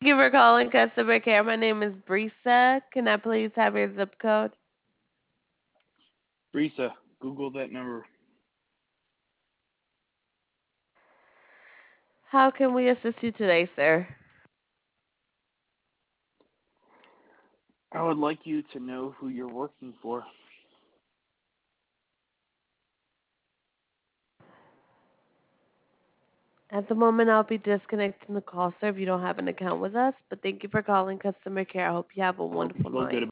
Thank you for calling customer care. My name is Brisa. Can I please have your zip code? Risa, Google that number. How can we assist you today, sir? I would like you to know who you're working for. At the moment, I'll be disconnecting the call, sir, if you don't have an account with us. But thank you for calling customer care. I hope you have a I hope you wonderful feel good night.